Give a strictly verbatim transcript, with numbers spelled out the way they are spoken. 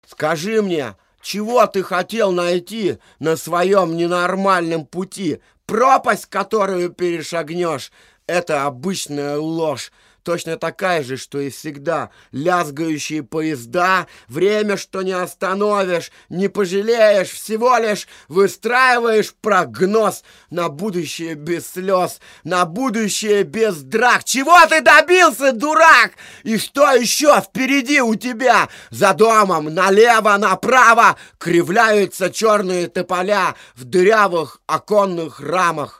Скажи мне, чего ты хотел найти на своем ненормальном пути? Пропасть, которую перешагнешь, это обычная ложь. Точно такая же, что и всегда. Лязгающие поезда, время, что не остановишь, не пожалеешь, всего лишь выстраиваешь прогноз на будущее без слез, на будущее без драк. Чего ты добился, дурак? И что еще впереди у тебя? За домом налево, направо кривляются черные тополя в дырявых оконных рамах.